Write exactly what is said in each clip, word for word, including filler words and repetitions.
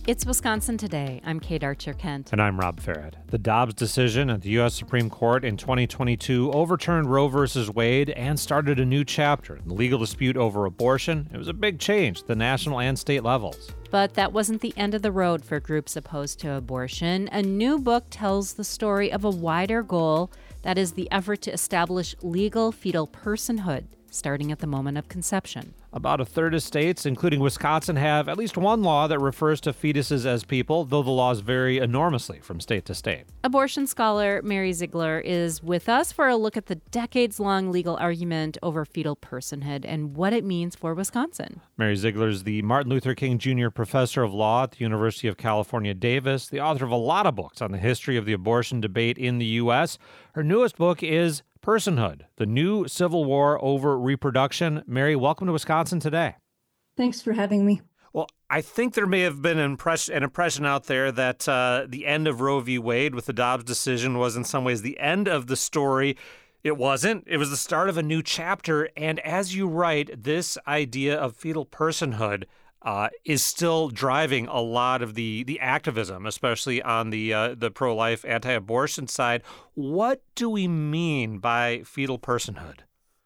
It's Wisconsin Today. I'm Kate Archer-Kent. And I'm Rob Farrett. The Dobbs decision at the U S Supreme Court in twenty twenty-two overturned Roe v. Wade and started a new chapter in the legal dispute over abortion. It was a big change at the national and state levels. But that wasn't the end of the road for groups opposed to abortion. A new book tells the story of a wider goal, that is the effort to establish legal fetal personhood, starting at the moment of conception. About a third of states, including Wisconsin, have at least one law that refers to fetuses as people, though the laws vary enormously from state to state. Abortion scholar Mary Ziegler is with us for a look at the decades-long legal argument over fetal personhood and what it means for Wisconsin. Mary Ziegler is the Martin Luther King Junior Professor of Law at the University of California, Davis, the author of a lot of books on the history of the abortion debate in the U S. Her newest book is Personhood, the new civil war over reproduction. Mary, welcome to Wisconsin Today. Thanks for having me. Well, I think there may have been an impression, an impression out there that uh, the end of Roe v. Wade with the Dobbs decision was in some ways the end of the story. It wasn't. It was the start of a new chapter. And as you write, this idea of fetal personhood Uh, is still driving a lot of the the activism, especially on the uh, the pro-life, anti-abortion side. What do we mean by fetal personhood?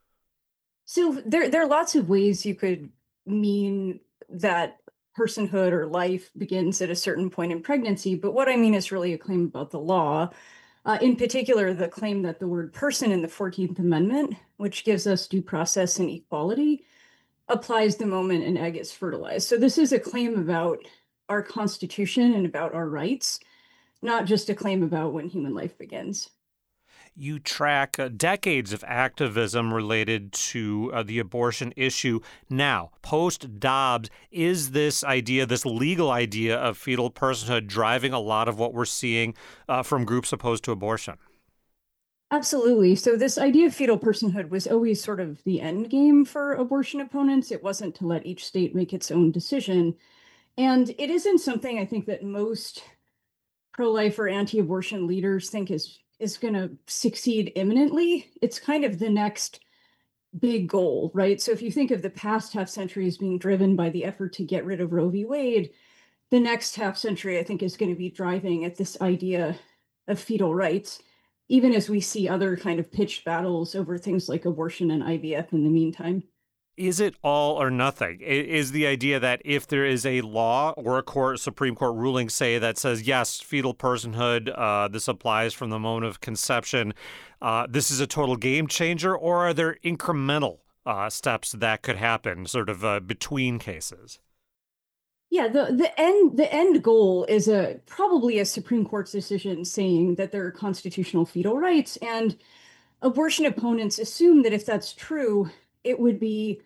So there, there are lots of ways you could mean that personhood or life begins at a certain point in pregnancy. But what I mean is really a claim about the law. Uh, in particular, the claim that the word person in the fourteenth Amendment, which gives us due process and equality, applies the moment an egg is fertilized. So this is a claim about our Constitution and about our rights, not just a claim about when human life begins. You track uh, decades of activism related to uh, the abortion issue. Now, post-Dobbs, is this idea, this legal idea of fetal personhood driving a lot of what we're seeing uh, from groups opposed to abortion? Absolutely. So this idea of fetal personhood was always sort of the end game for abortion opponents. It wasn't to let each state make its own decision. And it isn't something I think that most pro-life or anti-abortion leaders think is, is going to succeed imminently. It's kind of the next big goal, right? So if you think of the past half century as being driven by the effort to get rid of Roe v. Wade, the next half century, I think, is going to be driving at this idea of fetal rights, even as we see other kind of pitched battles over things like abortion and I V F in the meantime. Is it all or nothing? Is the idea that if there is a law or a court, Supreme Court ruling, say, that says, yes, fetal personhood, uh, this applies from the moment of conception, uh, this is a total game changer, or are there incremental uh, steps that could happen sort of uh, between cases? Yeah, the, the end the end goal is a probably a Supreme Court's decision saying that there are constitutional fetal rights, and abortion opponents assume that if that's true, it would be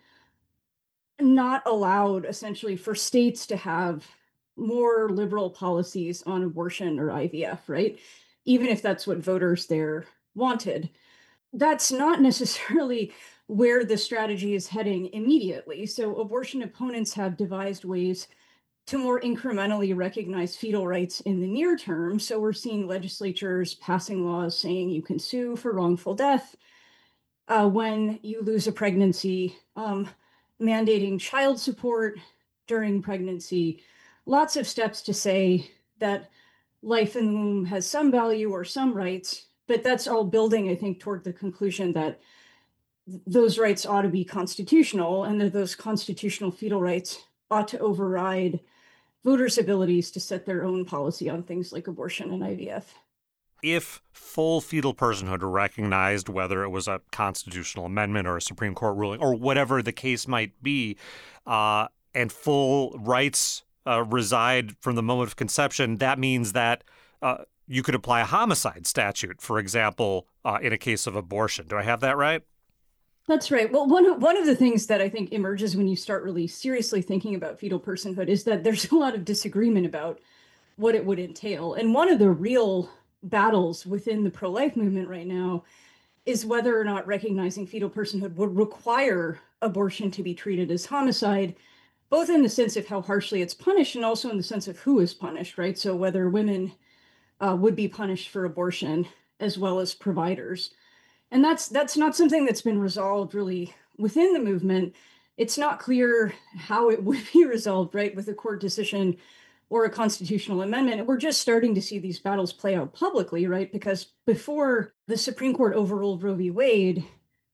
not allowed essentially for states to have more liberal policies on abortion or I V F, right? Even if that's what voters there wanted. That's not necessarily where the strategy is heading immediately. So abortion opponents have devised ways to more incrementally recognize fetal rights in the near term. So we're seeing legislatures passing laws saying you can sue for wrongful death uh, when you lose a pregnancy, um, mandating child support during pregnancy, lots of steps to say that life in the womb has some value or some rights, but that's all building, I think, toward the conclusion that those rights ought to be constitutional and that those constitutional fetal rights ought to override voters' abilities to set their own policy on things like abortion and I V F. If full fetal personhood were recognized, whether it was a constitutional amendment or a Supreme Court ruling or whatever the case might be, uh, and full rights uh, reside from the moment of conception, that means that uh, you could apply a homicide statute, for example, uh, in a case of abortion. Do I have that right? That's right. Well, one of, one of the things that I think emerges when you start really seriously thinking about fetal personhood is that there's a lot of disagreement about what it would entail. And one of the real battles within the pro-life movement right now is whether or not recognizing fetal personhood would require abortion to be treated as homicide, both in the sense of how harshly it's punished and also in the sense of who is punished, right? So whether women uh, would be punished for abortion as well as providers. And that's that's not something that's been resolved really within the movement. It's not clear how it would be resolved, right, with a court decision or a constitutional amendment. And we're just starting to see these battles play out publicly, right? Because before the Supreme Court overruled Roe v. Wade,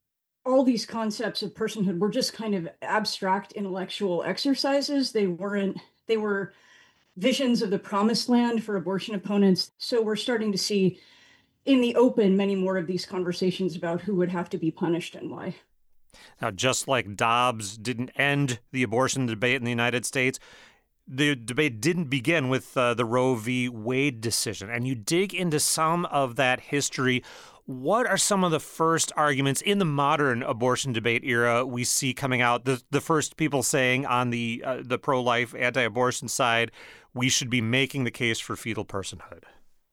all these concepts of personhood were just kind of abstract intellectual exercises. They weren't, they were visions of the promised land for abortion opponents. So we're starting to see in the open many more of these conversations about who would have to be punished and why. Now, just like Dobbs didn't end the abortion debate in the United States, the debate didn't begin with uh, the Roe v. Wade decision. And you dig into some of that history. What are some of the first arguments in the modern abortion debate era we see coming out? The the first people saying on the uh, the pro-life, anti-abortion side, we should be making the case for fetal personhood.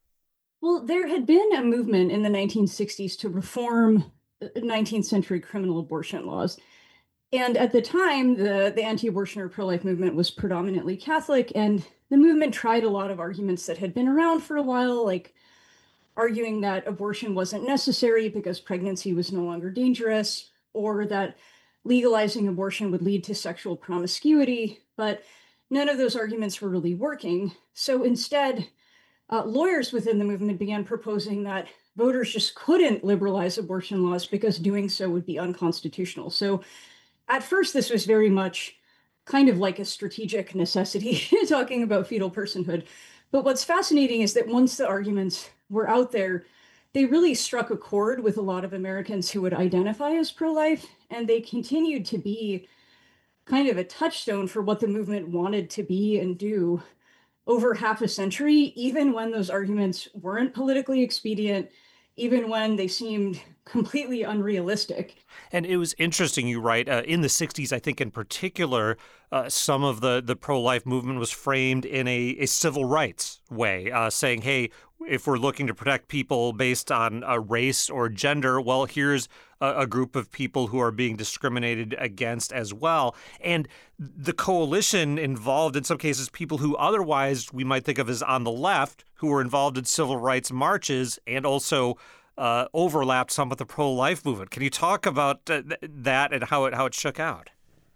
Well, there had been a movement in the nineteen sixties to reform nineteenth century criminal abortion laws. And at the time, the, the anti-abortion or pro-life movement was predominantly Catholic, and the movement tried a lot of arguments that had been around for a while, like arguing that abortion wasn't necessary because pregnancy was no longer dangerous, or that legalizing abortion would lead to sexual promiscuity. But none of those arguments were really working. So instead, uh, lawyers within the movement began proposing that voters just couldn't liberalize abortion laws because doing so would be unconstitutional. So at first, this was very much kind of like a strategic necessity, talking about fetal personhood. But what's fascinating is that once the arguments were out there, they really struck a chord with a lot of Americans who would identify as pro-life, and they continued to be kind of a touchstone for what the movement wanted to be and do over half a century, even when those arguments weren't politically expedient, even when they seemed completely unrealistic. And it was interesting, you write, uh, in the sixties, I think in particular, uh, some of the, the pro-life movement was framed in a, a civil rights way, uh, saying, hey, if we're looking to protect people based on uh, race or gender, well, here's a, a group of people who are being discriminated against as well. And the coalition involved, in some cases, people who otherwise we might think of as on the left, who were involved in civil rights marches and also uh, overlapped some with the pro-life movement. Can you talk about uh, th- that and how it how it shook out?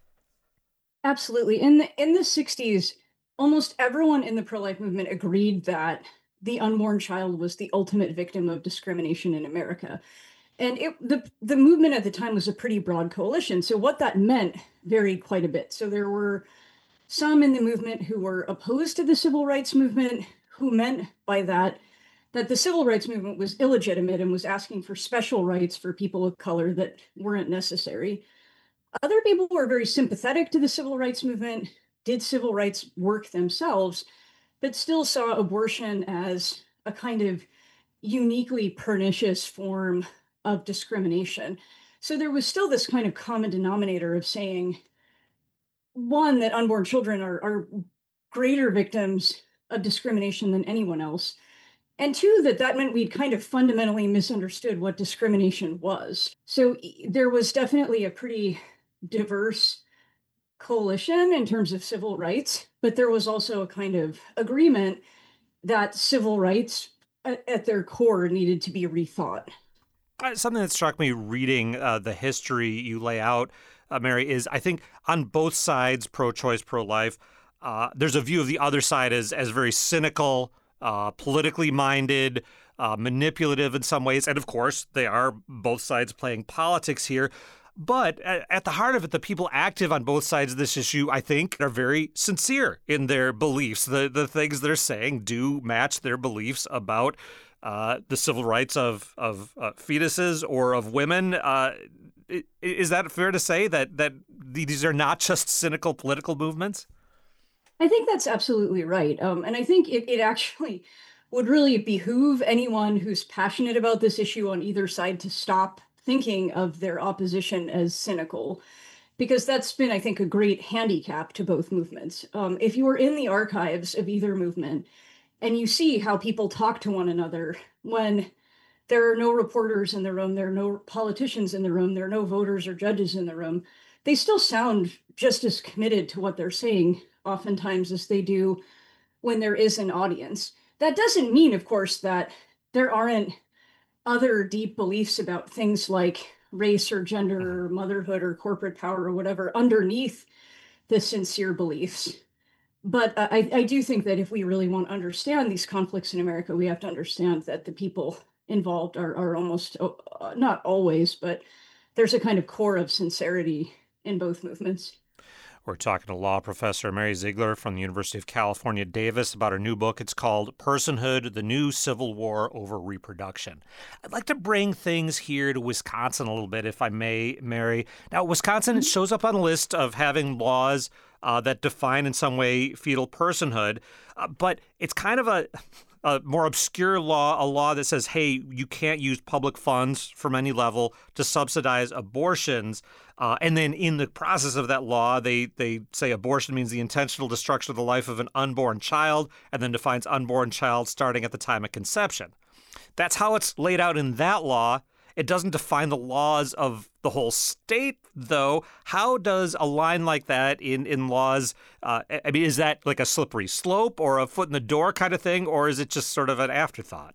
Absolutely. In the in the sixties, almost everyone in the pro-life movement agreed that the unborn child was the ultimate victim of discrimination in America. And it, the, the movement at the time was a pretty broad coalition. So what that meant varied quite a bit. So there were some in the movement who were opposed to the civil rights movement, who meant by that that the civil rights movement was illegitimate and was asking for special rights for people of color that weren't necessary. Other people were very sympathetic to the civil rights movement, did civil rights work themselves, but still saw abortion as a kind of uniquely pernicious form of discrimination. So there was still this kind of common denominator of saying, one, that unborn children are, are greater victims of discrimination than anyone else. And two, that that meant we'd kind of fundamentally misunderstood what discrimination was. So there was definitely a pretty diverse coalition in terms of civil rights, but there was also a kind of agreement that civil rights at, at their core needed to be rethought. Something that struck me reading uh, the history you lay out, uh, Mary, is I think on both sides, pro-choice, pro-life, uh, there's a view of the other side as as very cynical, uh, politically minded, uh, manipulative in some ways. And of course, they are both sides playing politics here. But at the heart of it, the people active on both sides of this issue, I think, are very sincere in their beliefs. The the things they're saying do match their beliefs about uh, the civil rights of of uh, fetuses or of women. Uh, is that fair to say that that these are not just cynical political movements? I think that's absolutely right. Um, and I think it, it actually would really behoove anyone who's passionate about this issue on either side to stop thinking of their opposition as cynical, because that's been, I think, a great handicap to both movements. Um, if you are in the archives of either movement and you see how people talk to one another when there are no reporters in the room, there are no politicians in the room, there are no voters or judges in the room, they still sound just as committed to what they're saying oftentimes as they do when there is an audience. That doesn't mean, of course, that there aren't other deep beliefs about things like race or gender or motherhood or corporate power or whatever underneath the sincere beliefs. But uh, I, I do think that if we really want to understand these conflicts in America, we have to understand that the people involved are, are almost, uh, not always, but there's a kind of core of sincerity in both movements. We're talking to law professor Mary Ziegler from the University of California, Davis, about her new book. It's called Personhood, The New Civil War Over Reproduction. I'd like to bring things here to Wisconsin a little bit, if I may, Mary. Now, Wisconsin it shows up on a list of having laws uh, that define in some way fetal personhood, uh, but it's kind of a... a more obscure law, a law that says, hey, you can't use public funds from any level to subsidize abortions. Uh, and then in the process of that law, they, they say abortion means the intentional destruction of the life of an unborn child, and then defines unborn child starting at the time of conception. That's how it's laid out in that law. It doesn't define the laws of the whole state, though. How does a line like that in, in laws, uh, I mean, is that like a slippery slope or a foot in the door kind of thing, or is it just sort of an afterthought?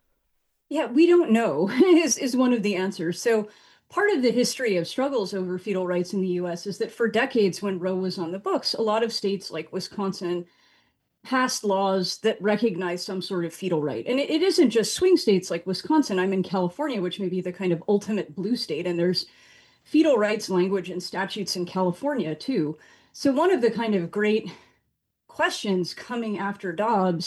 Yeah, we don't know is, is one of the answers. So part of the history of struggles over fetal rights in the U S is that for decades when Roe was on the books, a lot of states like Wisconsin passed laws that recognize some sort of fetal right. And it, it isn't just swing states like Wisconsin. I'm in California, which may be the kind of ultimate blue state, and there's fetal rights language and statutes in California too. So one of the kind of great questions coming after Dobbs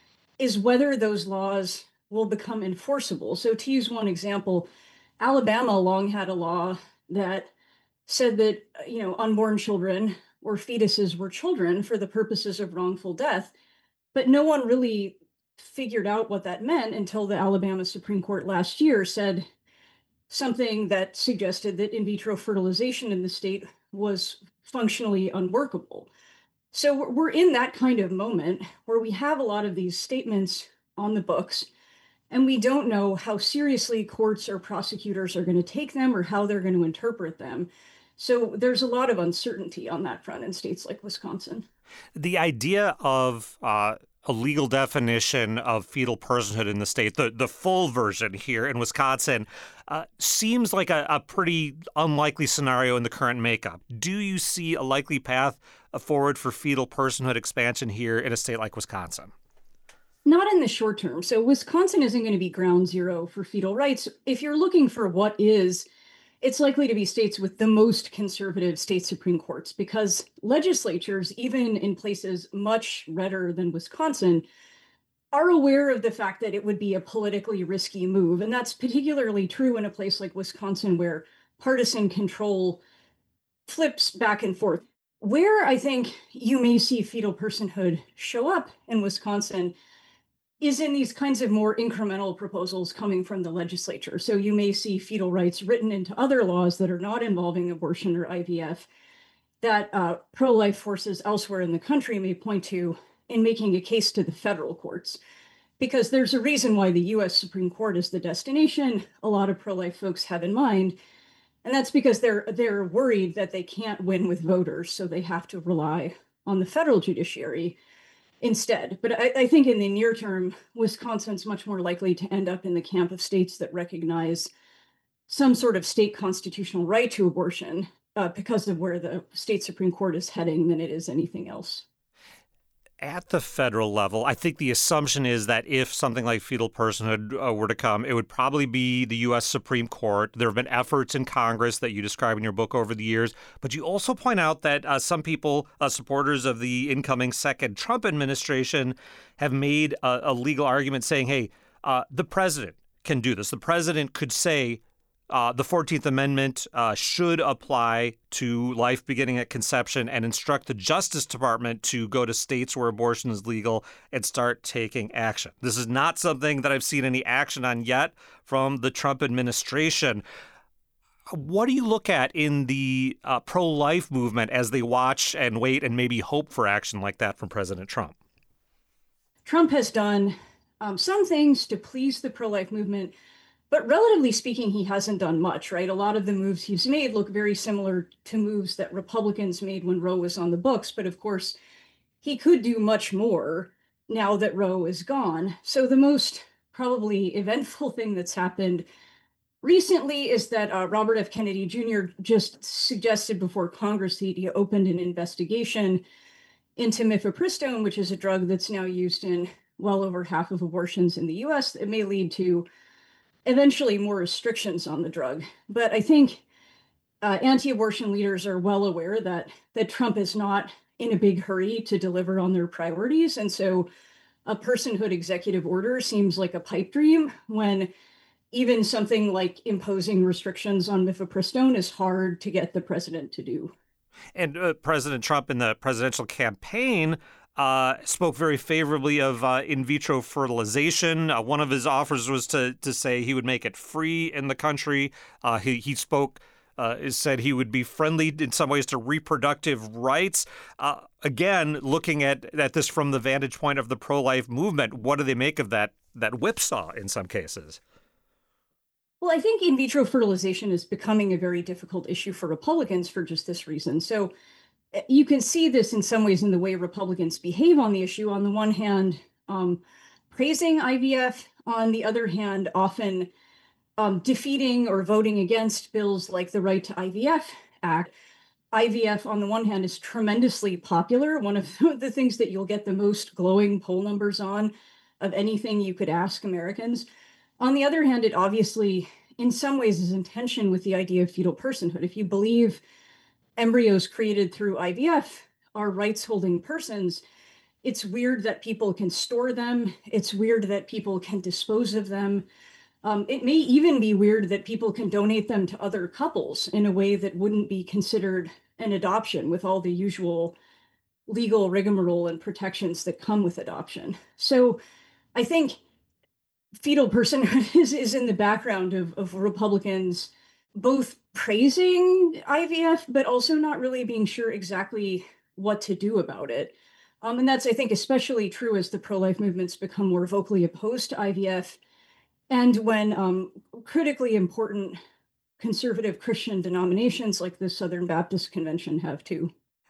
is whether those laws will become enforceable. So to use one example, Alabama long had a law that said that, you know, unborn children or fetuses were children for the purposes of wrongful death. But no one really figured out what that meant until the Alabama Supreme Court last year said something that suggested that in vitro fertilization in the state was functionally unworkable. So we're in that kind of moment where we have a lot of these statements on the books, and we don't know how seriously courts or prosecutors are going to take them or how they're going to interpret them. So there's a lot of uncertainty on that front in states like Wisconsin. The idea of uh, a legal definition of fetal personhood in the state, the, the full version here in Wisconsin, uh, seems like a, a pretty unlikely scenario in the current makeup. Do you see a likely path forward for fetal personhood expansion here in a state like Wisconsin? Not in the short term. So Wisconsin isn't going to be ground zero for fetal rights. If you're looking for what is, it's likely to be states with the most conservative state Supreme Courts, because legislatures, even in places much redder than Wisconsin, are aware of the fact that it would be a politically risky move. And that's particularly true in a place like Wisconsin, where partisan control flips back and forth. Where I think you may see fetal personhood show up in Wisconsin is in these kinds of more incremental proposals coming from the legislature. So you may see fetal rights written into other laws that are not involving abortion or I V F that uh, pro-life forces elsewhere in the country may point to in making a case to the federal courts. Because there's a reason why the U S Supreme Court is the destination a lot of pro-life folks have in mind. And that's because they're they're worried that they can't win with voters, so they have to rely on the federal judiciary instead. But I, I think in the near term, Wisconsin's much more likely to end up in the camp of states that recognize some sort of state constitutional right to abortion uh, because of where the state Supreme Court is heading than it is anything else. At the federal level, I think the assumption is that if something like fetal personhood uh, were to come, it would probably be the U S Supreme Court. There have been efforts in Congress that you describe in your book over the years, but you also point out that uh, some people, uh, supporters of the incoming second Trump administration, have made a, a legal argument saying, hey, uh, the president can do this. The president could say, Uh, the fourteenth Amendment uh, should apply to life beginning at conception and instruct the Justice Department to go to states where abortion is legal and start taking action. This is not something that I've seen any action on yet from the Trump administration. What do you look at in the uh, pro-life movement as they watch and wait and maybe hope for action like that from President Trump? Trump has done um, some things to please the pro-life movement, but relatively speaking, he hasn't done much, right? A lot of the moves he's made look very similar to moves that Republicans made when Roe was on the books. But of course, he could do much more now that Roe is gone. So the most probably eventful thing that's happened recently is that uh, Robert F. Kennedy Junior just suggested before Congress that he opened an investigation into mifepristone, which is a drug that's now used in well over half of abortions in the U S, it may lead to eventually more restrictions on the drug. But I think uh, anti-abortion leaders are well aware that that Trump is not in a big hurry to deliver on their priorities. And so a personhood executive order seems like a pipe dream when even something like imposing restrictions on mifepristone is hard to get the president to do. And uh, President Trump in the presidential campaign uh, spoke very favorably of uh, in vitro fertilization. Uh, one of his offers was to to say he would make it free in the country. Uh, he, he spoke, uh, said he would be friendly in some ways to reproductive rights. Uh, again, looking at, at this from the vantage point of the pro-life movement, what do they make of that that whipsaw in some cases? Well, I think in vitro fertilization is becoming a very difficult issue for Republicans for just this reason. So you can see this in some ways in the way Republicans behave on the issue. On the one hand, um, praising I V F, on the other hand, often um, defeating or voting against bills like the Right to I V F Act. I V F, on the one hand, is tremendously popular, one of the things that you'll get the most glowing poll numbers on of anything you could ask Americans. On the other hand, it obviously, in some ways, is in tension with the idea of fetal personhood. If you believe embryos created through I V F are rights-holding persons, it's weird that people can store them. It's weird that people can dispose of them. Um, it may even be weird that people can donate them to other couples in a way that wouldn't be considered an adoption with all the usual legal rigmarole and protections that come with adoption. So I think fetal personhood is, is in the background of, of Republicans both praising I V F, but also not really being sure exactly what to do about it. Um, and that's, I think, especially true as the pro-life movements become more vocally opposed to I V F, and when um, critically important conservative Christian denominations like the Southern Baptist Convention have too.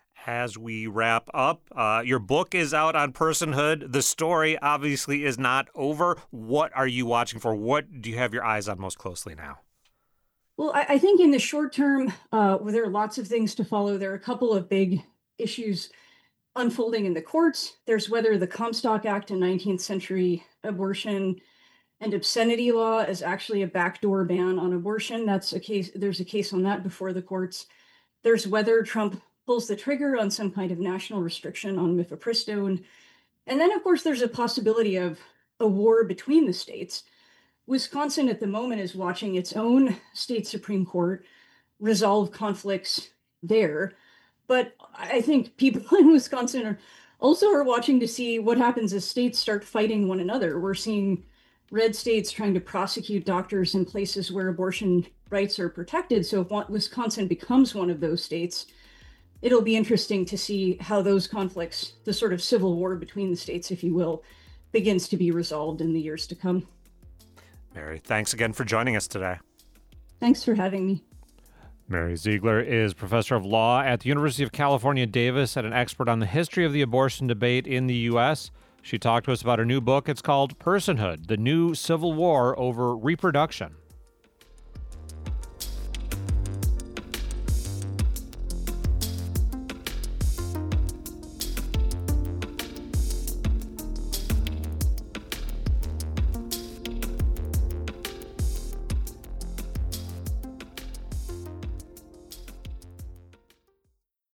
As we wrap up, uh, your book is out on personhood. The story obviously is not over. What are you watching for? What do you have your eyes on most closely now? Well, I, I think in the short term, uh, there are lots of things to follow. There are a couple of big issues unfolding in the courts. There's whether the Comstock Act and nineteenth century abortion and obscenity law is actually a backdoor ban on abortion. That's a case. There's a case on that before the courts. There's whether Trump pulls the trigger on some kind of national restriction on mifepristone. And then, of course, there's a possibility of a war between the states. Wisconsin at the moment is watching its own state Supreme Court resolve conflicts there. But I think people in Wisconsin are also are watching to see what happens as states start fighting one another. We're seeing red states trying to prosecute doctors in places where abortion rights are protected. So if Wisconsin becomes one of those states, it'll be interesting to see how those conflicts, the sort of civil war between the states, if you will, begins to be resolved in the years to come. Mary, thanks again for joining us today. Thanks for having me. Mary Ziegler is professor of law at the University of California, Davis, and an expert on the history of the abortion debate in the U S. She talked to us about her new book. It's called Personhood, The New Civil War Over Reproduction.